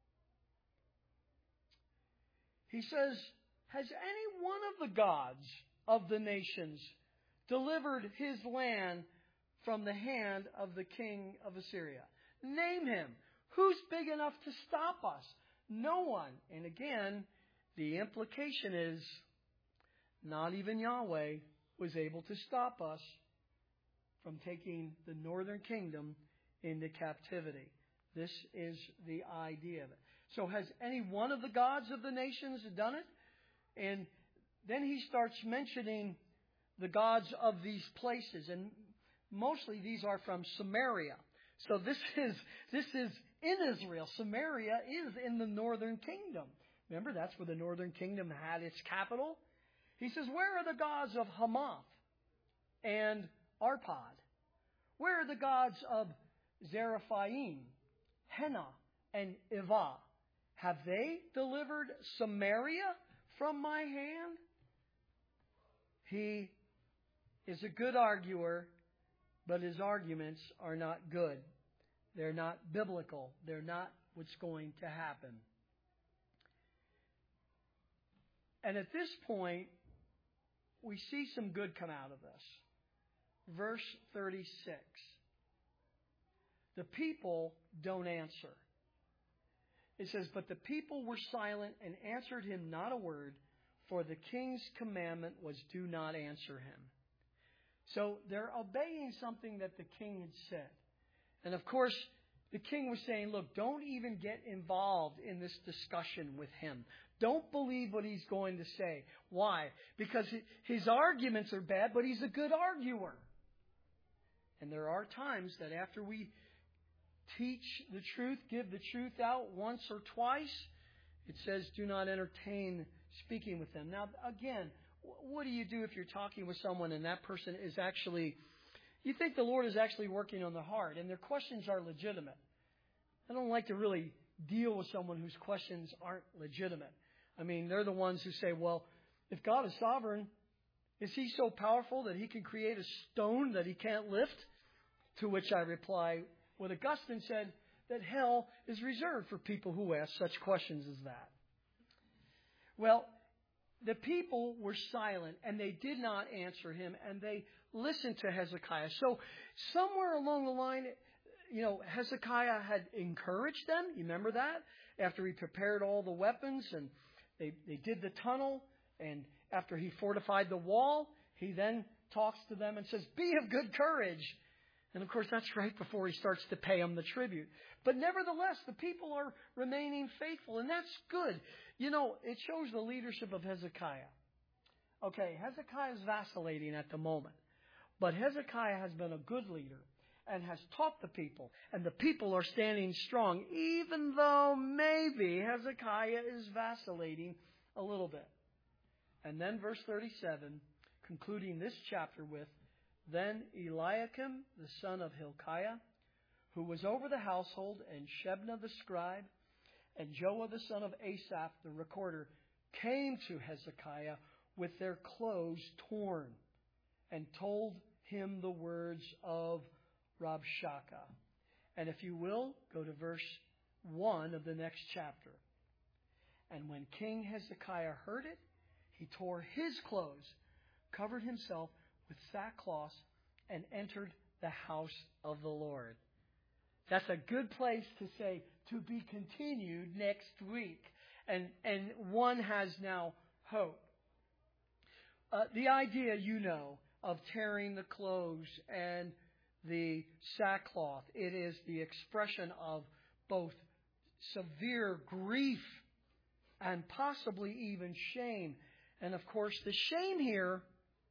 He says, has any one of the gods of the nations delivered his land from the hand of the king of Assyria? Name him. Who's big enough to stop us? No one. And again, the implication is not even Yahweh was able to stop us from taking the northern kingdom into captivity. This is the idea of it. So has any one of the gods of the nations done it? And then he starts mentioning the gods of these places. And mostly these are from Samaria. So this is this is in Israel. Samaria is in the northern kingdom. Remember, that's where the northern kingdom had its capital. He says, where are the gods of Hamath and Arpad? Where are the gods of Zarephaim, Hena, and Ivah? Have they delivered Samaria from my hand? He is a good arguer, but his arguments are not good. They're not biblical. They're not what's going to happen. And at this point, we see some good come out of this. Verse thirty-six. The people don't answer. It says, but the people were silent and answered him not a word, for the king's commandment was do not answer him. So they're obeying something that the king had said. And of course, the king was saying, look, don't even get involved in this discussion with him. Don't believe what he's going to say. Why? Because his arguments are bad, but he's a good arguer. And there are times that after we teach the truth, give the truth out once or twice, it says do not entertain speaking with them. Now, again, what do you do if you're talking with someone and that person is actually, you think the Lord is actually working on the heart and their questions are legitimate? I don't like to really deal with someone whose questions aren't legitimate. I mean, they're the ones who say, well, if God is sovereign, is he so powerful that he can create a stone that he can't lift? To which I reply, what Augustine said, that hell is reserved for people who ask such questions as that. Well, the people were silent and they did not answer him and they listened to Hezekiah. So somewhere along the line, you know, Hezekiah had encouraged them. You remember that? After he prepared all the weapons and they, they did the tunnel, and after he fortified the wall, he then talks to them and says, be of good courage. And of course, that's right before he starts to pay them the tribute. But nevertheless, the people are remaining faithful, and that's good. You know, it shows the leadership of Hezekiah. Okay, Hezekiah is vacillating at the moment. But Hezekiah has been a good leader and has taught the people. And the people are standing strong, even though maybe Hezekiah is vacillating a little bit. And then verse thirty-seven, concluding this chapter with, then Eliakim, the son of Hilkiah, who was over the household, and Shebna the scribe, and Joah the son of Asaph, the recorder, came to Hezekiah with their clothes torn, and told him the words of Rabshakeh. And if you will, go to verse one of the next chapter. And when King Hezekiah heard it, he tore his clothes, covered himself with sackcloth, and entered the house of the Lord. That's a good place to say, to be continued next week. And, and one has now hope. Uh, the idea, you know, of tearing the clothes and the sackcloth, it is the expression of both severe grief and possibly even shame. And of course, the shame here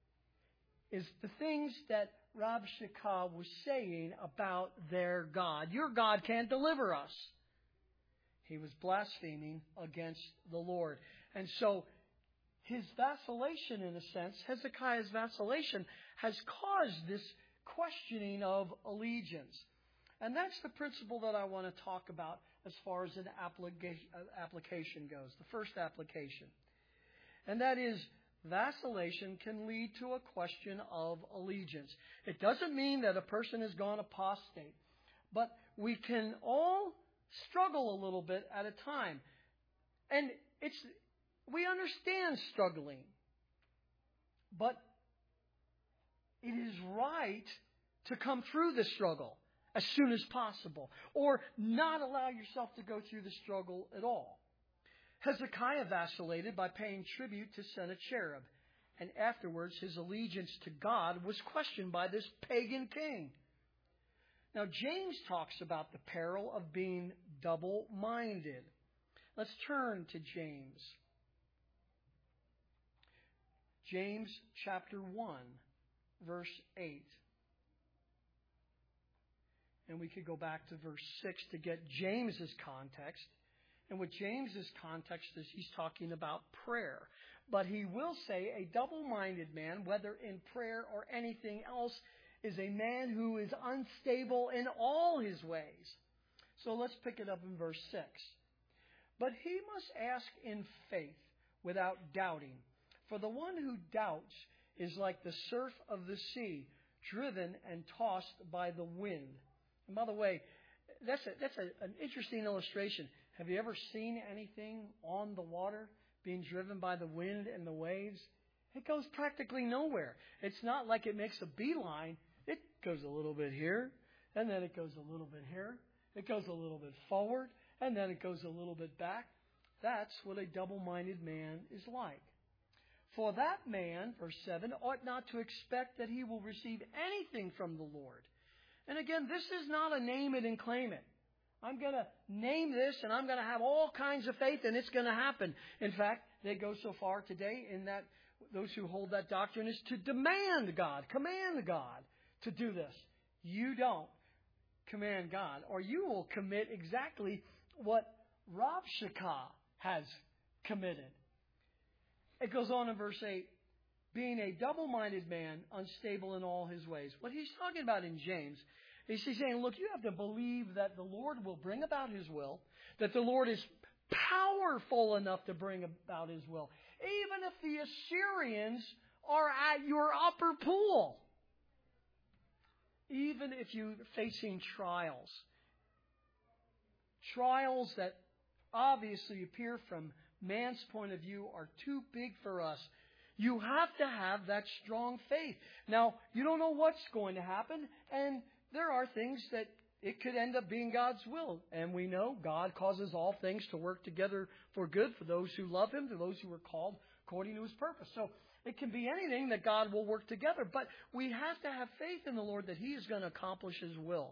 is the things that Rabshakeh was saying about their God. Your God can't deliver us. He was blaspheming against the Lord. And so his vacillation, in a sense, Hezekiah's vacillation, has caused this questioning of allegiance. And that's the principle that I want to talk about as far as an application goes, the first application. And that is, vacillation can lead to a question of allegiance. It doesn't mean that a person has gone apostate, but we can all struggle a little bit at a time. And it's we understand struggling, but it is right to come through the struggle as soon as possible, or not allow yourself to go through the struggle at all. Hezekiah vacillated by paying tribute to Sennacherib, and afterwards his allegiance to God was questioned by this pagan king. Now, James talks about the peril of being double-minded. Let's turn to James. James chapter one, verse eight. And we could go back to verse six to get James's context. And with James's context is he's talking about prayer. But he will say a double-minded man, whether in prayer or anything else, is a man who is unstable in all his ways. So let's pick it up in verse six. But he must ask in faith without doubting. For the one who doubts is like the surf of the sea, driven and tossed by the wind. And by the way, that's a, that's a, an interesting illustration. Have you ever seen anything on the water being driven by the wind and the waves? It goes practically nowhere. It's not like it makes a beeline. It goes a little bit here, and then it goes a little bit here. It goes a little bit forward, and then it goes a little bit back. That's what a double-minded man is like. For that man, verse seven, ought not to expect that he will receive anything from the Lord. And again, this is not a name it and claim it. I'm going to name this and I'm going to have all kinds of faith and it's going to happen. In fact, they go so far today in that those who hold that doctrine is to demand God, command God to do this. You don't command God, or you will commit exactly what Rabshakeh has committed. It goes on in verse eight, being a double-minded man, unstable in all his ways. What he's talking about in James is he's saying, look, you have to believe that the Lord will bring about his will, that the Lord is powerful enough to bring about his will, even if the Assyrians are at your upper pool, even if you're facing trials, trials that obviously appear from man's point of view are too big for us. You have to have that strong faith. Now, you don't know what's going to happen, and there are things that it could end up being God's will. And we know God causes all things to work together for good for those who love Him, to those who are called according to His purpose. So it can be anything that God will work together. But we have to have faith in the Lord that He is going to accomplish His will.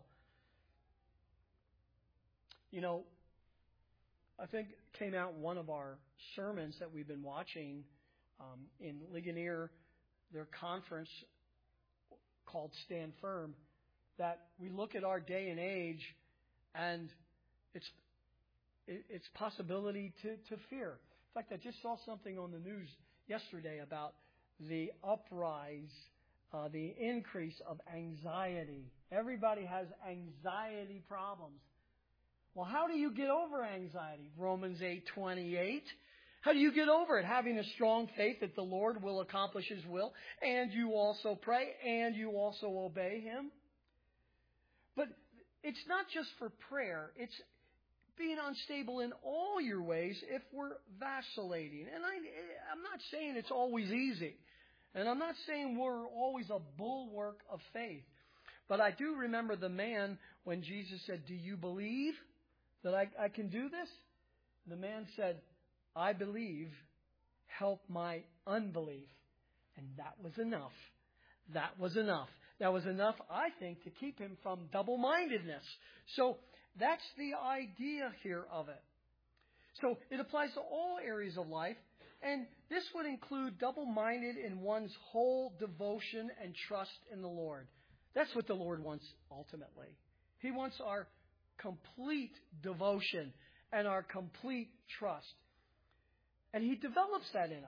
You know, I think it came out in one of our sermons that we've been watching um, in Ligonier, their conference called Stand Firm, that we look at our day and age and it's it's possibility to, to fear. In fact, I just saw something on the news yesterday about the uprise, uh, the increase of anxiety. Everybody has anxiety problems. Well, how do you get over anxiety? Romans eight twenty-eight. How do you get over it? Having a strong faith that the Lord will accomplish His will, and you also pray, and you also obey Him. But it's not just for prayer. It's being unstable in all your ways if we're vacillating. And I, I'm not saying it's always easy. And I'm not saying we're always a bulwark of faith. But I do remember the man when Jesus said, do you believe that I, I can do this? The man said, I believe, help my unbelief. And that was enough. That was enough. That was enough, I think, to keep him from double-mindedness. So that's the idea here of it. So it applies to all areas of life. And this would include double-minded in one's whole devotion and trust in the Lord. That's what the Lord wants ultimately. He wants our complete devotion and our complete trust. And He develops that in us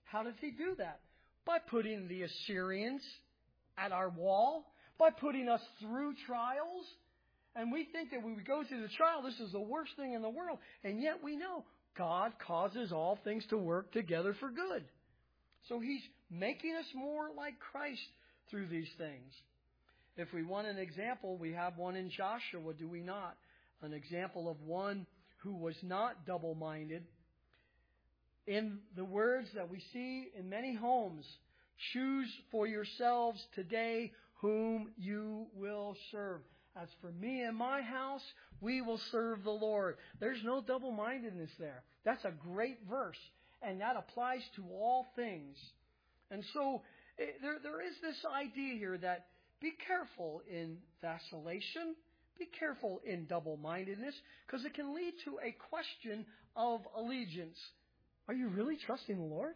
How did he do that? By putting the Assyrians at our wall, by putting us through trials. And we think that when we go through the trial, this is the worst thing in the world. And yet we know God causes all things to work together for good. So he's making us more like Christ through these things. If we want an example, we have one in Joshua, do we not? An example of one who was not double-minded. In the words that we see in many homes, choose for yourselves today whom you will serve. As for me and my house, we will serve the Lord. There's no double-mindedness there. That's a great verse, and that applies to all things. And so there, there is this idea here that be careful in vacillation, be careful in double-mindedness, because it can lead to a question of allegiance. Are you really trusting the Lord?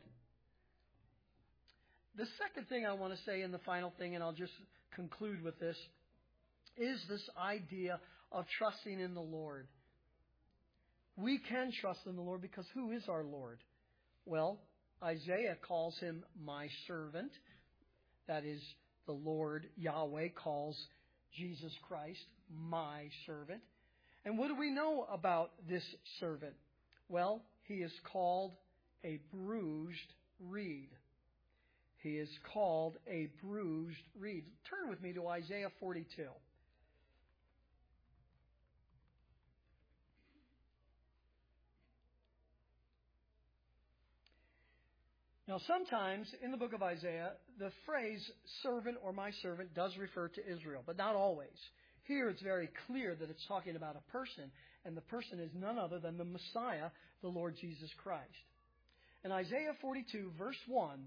The second thing I want to say, and the final thing, and I'll just conclude with this, is this idea of trusting in the Lord. We can trust in the Lord because who is our Lord? Well, Isaiah calls him my servant. That is, the Lord Yahweh calls Jesus Christ my servant. And what do we know about this servant? Well, he is called a bruised reed. He is called a bruised reed. Turn with me to Isaiah forty-two. Now, sometimes in the book of Isaiah, the phrase servant or my servant does refer to Israel, but not always. Here it's very clear that it's talking about a person, and the person is none other than the Messiah, the Lord Jesus Christ. In Isaiah forty-two, verse one,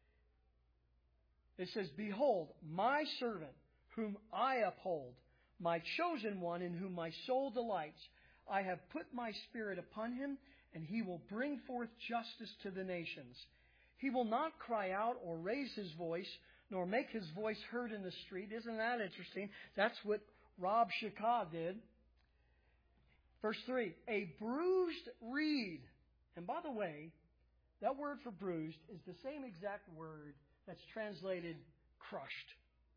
it says, Behold, my servant, whom I uphold, my chosen one in whom my soul delights. I have put my spirit upon him, and he will bring forth justice to the nations. He will not cry out or raise his voice, nor make his voice heard in the street. Isn't that interesting? That's what Rob Shakah did. Verse three, a bruised reed. And by the way, that word for bruised is the same exact word that's translated crushed.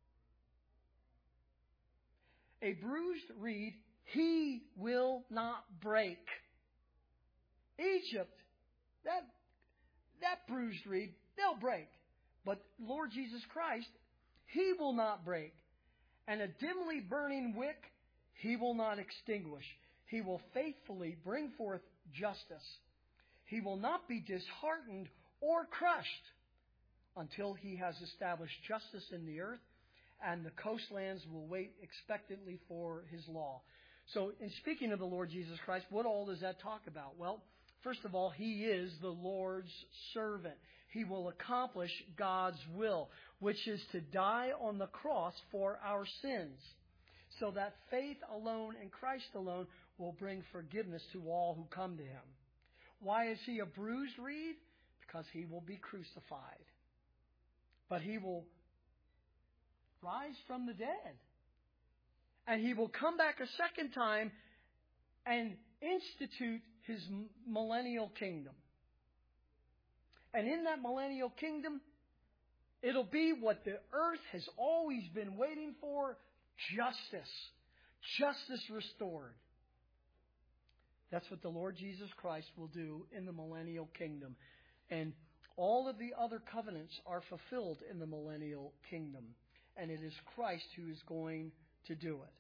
A bruised reed he will not break. Egypt, that That bruised reed, they'll break. But Lord Jesus Christ, he will not break. And a dimly burning wick, he will not extinguish. He will faithfully bring forth justice. He will not be disheartened or crushed until he has established justice in the earth, and the coastlands will wait expectantly for his law. So in speaking of the Lord Jesus Christ, what all does that talk about? Well, first of all, he is the Lord's servant. He will accomplish God's will, which is to die on the cross for our sins, so that faith alone in Christ alone will bring forgiveness to all who come to him. Why is he a bruised reed? Because he will be crucified. But he will rise from the dead. And he will come back a second time and institute his millennial kingdom. And in that millennial kingdom, it'll be what the earth has always been waiting for, justice. Justice restored. That's what the Lord Jesus Christ will do in the millennial kingdom. And all of the other covenants are fulfilled in the millennial kingdom. And it is Christ who is going to do it.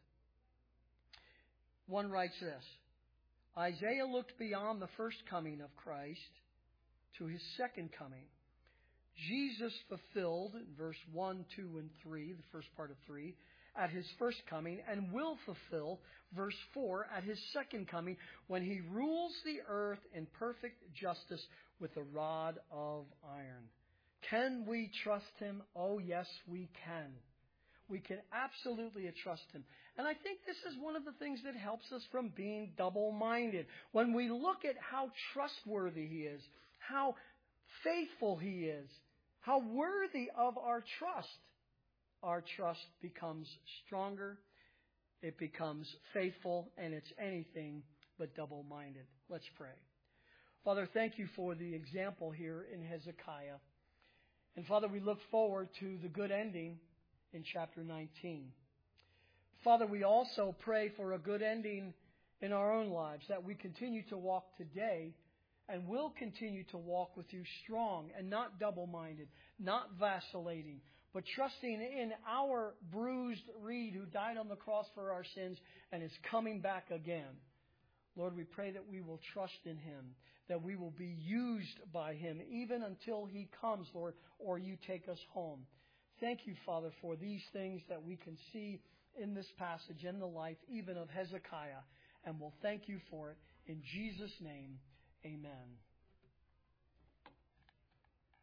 One writes this, Isaiah looked beyond the first coming of Christ to his second coming. Jesus fulfilled, verse one, two, and three, the first part of three, at his first coming, and will fulfill, verse four, at his second coming, when he rules the earth in perfect justice with a rod of iron. Can we trust him? Oh, yes, we can. We can absolutely trust him. And I think this is one of the things that helps us from being double-minded. When we look at how trustworthy he is, how faithful he is, how worthy of our trust, our trust becomes stronger, it becomes faithful, and it's anything but double-minded. Let's pray. Father, thank you for the example here in Hezekiah. And Father, we look forward to the good ending in chapter nineteen. Father, we also pray for a good ending in our own lives, that we continue to walk today and will continue to walk with you strong and not double-minded, not vacillating, but trusting in our bruised reed who died on the cross for our sins and is coming back again. Lord, we pray that we will trust in him, that we will be used by him even until he comes, Lord, or you take us home. Thank you, Father, for these things that we can see in this passage, in the life even of Hezekiah. And we'll thank you for it. In Jesus' name, amen.